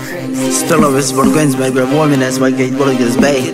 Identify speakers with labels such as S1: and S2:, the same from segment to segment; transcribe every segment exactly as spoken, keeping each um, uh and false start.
S1: Still of his vergüenza, my grab woman as my gate bullet is bay.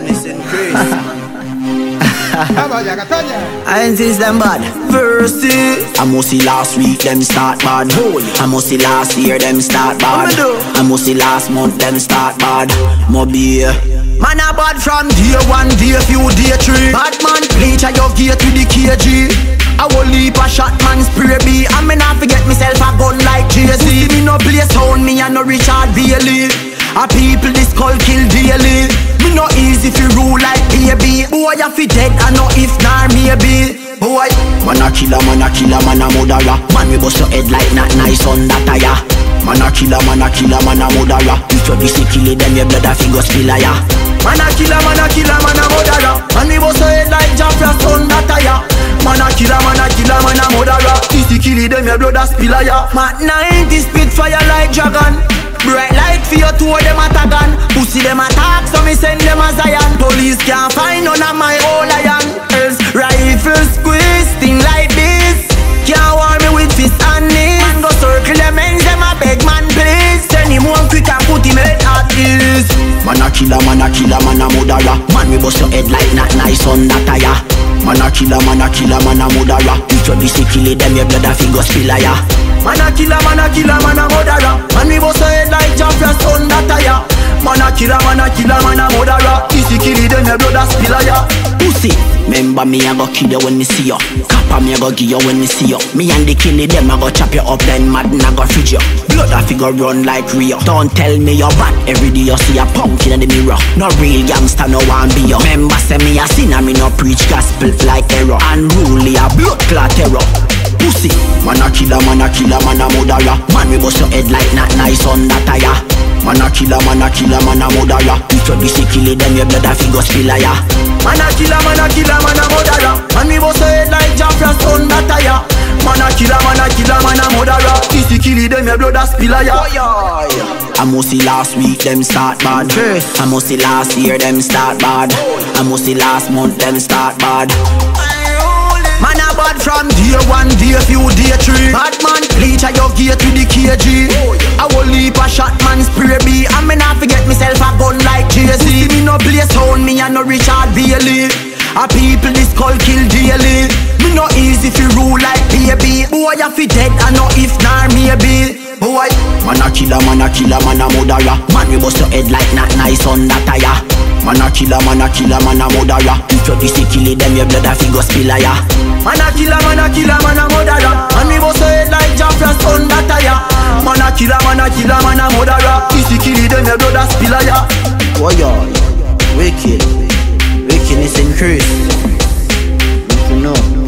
S1: I ain't since them bad. Versus I must see last week them start bad. I must see last year them start bad. I must see last month them start bad. Mobi man a bad from day one, day few, day three. Bad man bleach a your gear to the K G. I will leap a shot man spray B. I may not forget myself a gun like Jay Z. Me no play sound, me and no Richard Bailey. A people this call kill daily. Me no easy fi rule like baby. Boy you fi dead and no if nor maybe. Boy man a killer, man a killer, man a murderer. Man we bust your head like not nice on that tire. Man a killer, man a killer, man a murderer. If you busy killing them your blood a fi go spill ya. Man a killer, man a killer, man a murderer. Man we bust your head like Jafra on that tire. Man a killer, man a killer, man a murderer. Busy killing them your blood a spill ya. Man ninety spit fire like dragon. Bright light for your two of them a tagan. Pussy them attack so me send them a Zion. Police can't find none of my old lion. Else rifle squeeze thing like this. Can't warn me with fist and knees. Man go circle them ends them a beg man please. Send him one quick and put him head at ease. Man a killer, man a killer, man a murderer. Man we bust your head like not nice on that tire. Man a killer, man a killer, man a murderer. If you busy killing them your blood a fi go spill ya. Man a killer, man a killer, man a murderer. Man we bust your head like Jafra on that tire. Man a killer, man a killer, man a murderer. Easy killing them your blood a spill ya. Pussy, remember me I go kill you when me see you. Kappa me I go give you when me see you. Me and the killing them I go chop you up then mad and I go fridge you. Blood a figure run like Rio. Don't tell me you're bad. Every day you see a pumpkin in the mirror. No real gangster no one be you. Remember say me a sinner me no preach gospel like error. Unruly a blood clot terror. Pussy, man a killer, man a killer, man a murderer. Man we bust your head like not nice on that tire. Man a killer, man a killer, man a murderer. If you busy killing them your blood a fi go spill ya. Man a killer, man a killer, man a murderer. Man we bust your head like Jafra on that tire. Man a killer, man a killer, man a murderer. Easy killing them your blood a spill ya. I must see last week them start bad. I must see last year them start bad. I must see last month them start bad. Man a bad from day one, day few, day three. Bad man bleach a your gear to the K G. I will leap a shot man spray B. I may not forget myself a gun like Jay Z. Me no play sound, me and no Richard Bailey. A people this call kill daily. Me no easy fi rule like baby. Boy you fi dead and no if nor maybe. Boy man a killer, man a killer, man a murderer. Man we bust your head like not nice on that tire. Man a killer, man a killer, man a murderer. If you busy killing them your blood a fi go spill ya. Man a killer, man a killer, man a murderer. Man we bust your head like Jafra on that tire. Man a killer, man a killer, man a murderer. Easy killing them your blood a spill ya. Oh yeah, wicked, wickedness increase. You know.